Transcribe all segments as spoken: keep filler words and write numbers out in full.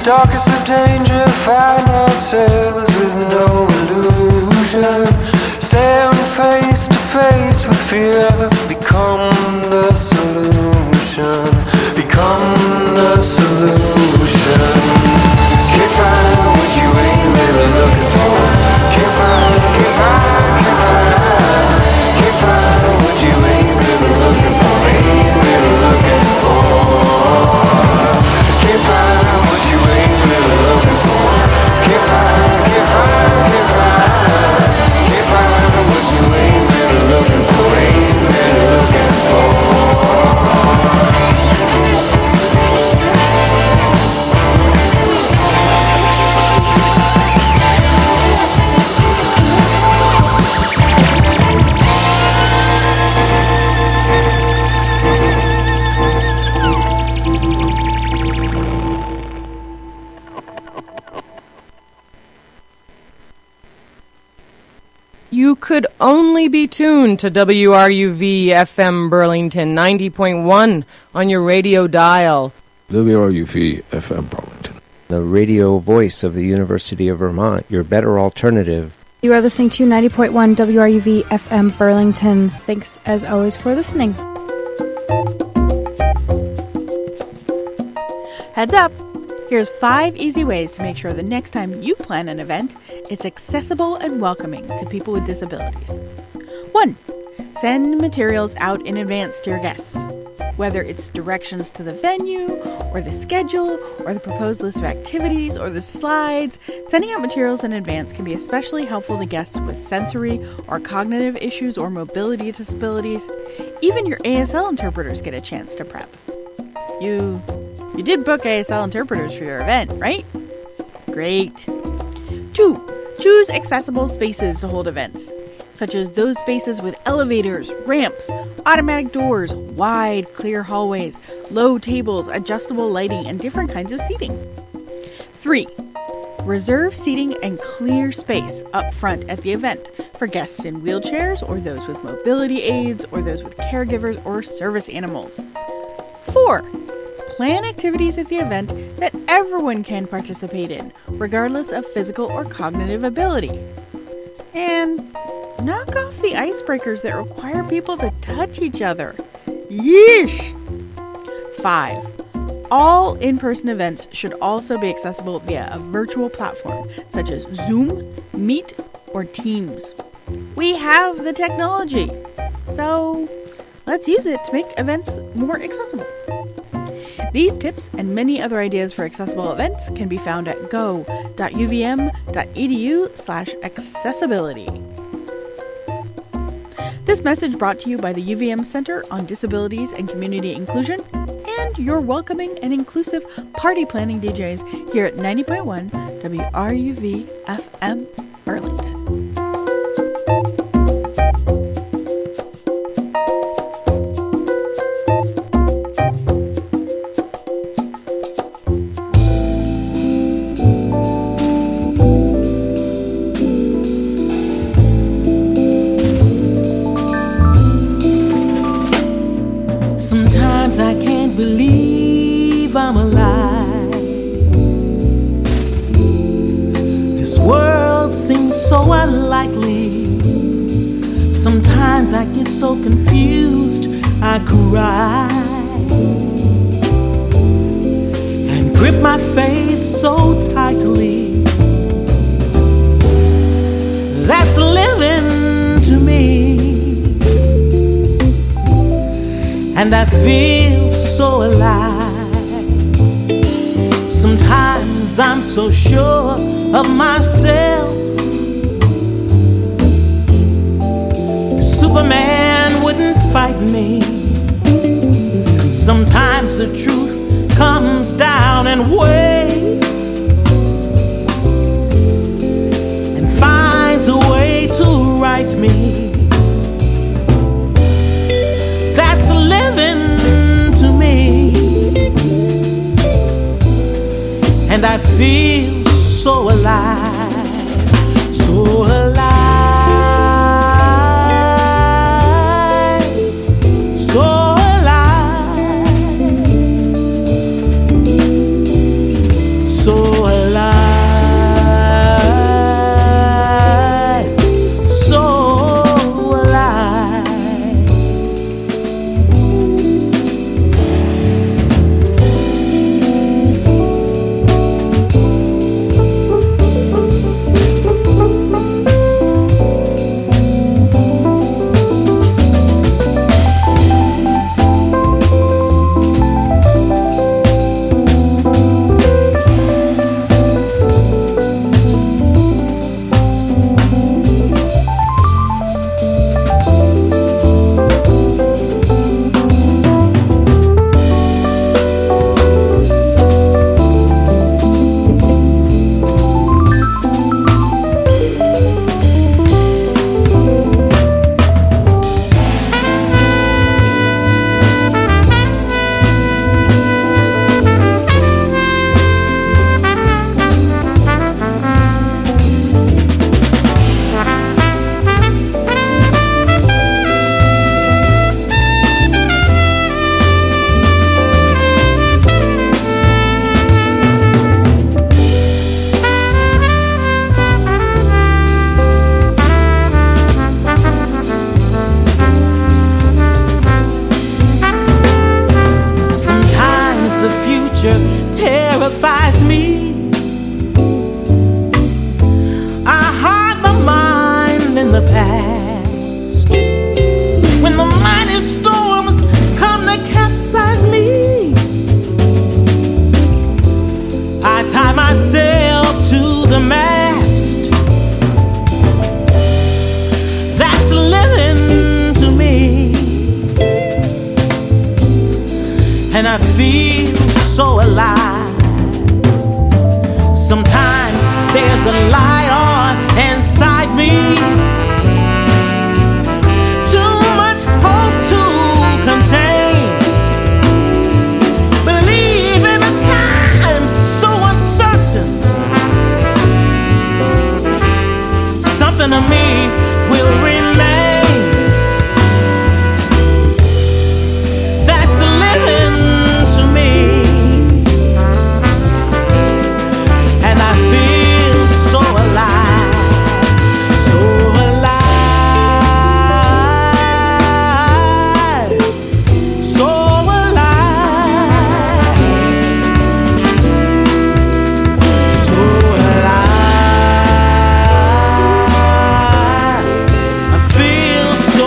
darkest of danger, find ourselves with no illusion. Stand face to face with fear, become the solution. Become the solution. Can't find what you ain't really looking for. Can't find, can't find, can't find. Can't find what you ain't really looking for. Ain't really looking for. Can't find what you ain't really looking for. Can't find, can't find, can't find. Can't find what you ain't really looking for. Ain't really looking for. You could only be tuned to W R U V F M Burlington ninety point one on your radio dial. W R U V F M Burlington, the radio voice of the University of Vermont, your better alternative. You are listening to ninety point one W R U V F M Burlington. Thanks as always for listening. Heads up! Here's five easy ways to make sure the next time you plan an event, it's accessible and welcoming to people with disabilities. One, send materials out in advance to your guests. Whether it's directions to the venue, or the schedule, or the proposed list of activities, or the slides, sending out materials in advance can be especially helpful to guests with sensory or cognitive issues or mobility disabilities. Even your A S L interpreters get a chance to prep. You... You did book A S L interpreters for your event, right? Great. Two, choose accessible spaces to hold events, such as those spaces with elevators, ramps, automatic doors, wide, clear hallways, low tables, adjustable lighting, and different kinds of seating. Three, reserve seating and clear space up front at the event for guests in wheelchairs or those with mobility aids or those with caregivers or service animals. Four, plan activities at the event that everyone can participate in, regardless of physical or cognitive ability. And knock off the icebreakers that require people to touch each other. Yeesh! Five, all in-person events should also be accessible via a virtual platform, such as Zoom, Meet, or Teams. We have the technology, so let's use it to make events more accessible. These tips and many other ideas for accessible events can be found at go.uvm.edu slash accessibility. This message brought to you by the U V M Center on Disabilities and Community Inclusion and your welcoming and inclusive party planning D Js here at ninety point one W R U V F M Burlington. Sometimes I can't believe I'm alive. This world seems so unlikely. Sometimes I get so confused I cry and grip my faith so tightly. That's living to me. And I feel so alive. Sometimes I'm so sure of myself. Superman wouldn't fight me. Sometimes the truth comes down in waves and finds a way to right me. That's living to me. And I feel so alive, so alive, so alive, so terrifies me. I hide my mind in the past. When the mighty storms come to capsize me, I tie myself to the mast. That's living to me. And I feel so alive. Sometimes there's a light on inside me. Too much hope to contain. Believe in a time so uncertain. Something of me will remain. That's living to me. And I feel so alive, so alive, so alive, so alive. I feel so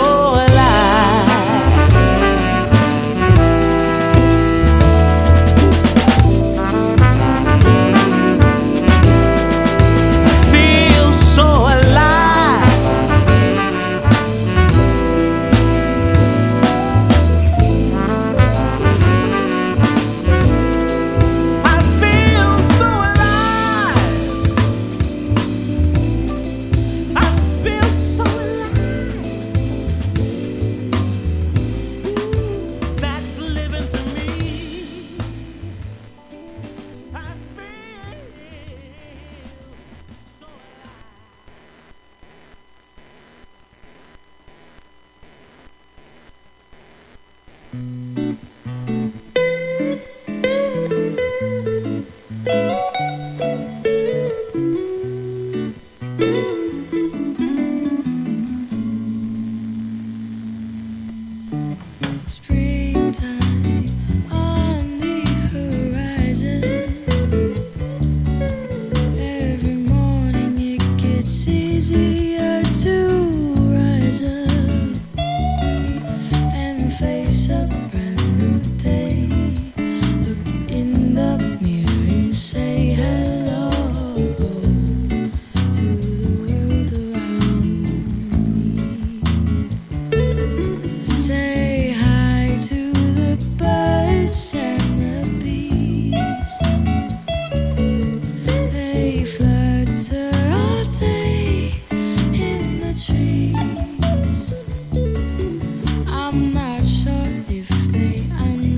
trees. I'm not sure if they understand.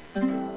Thank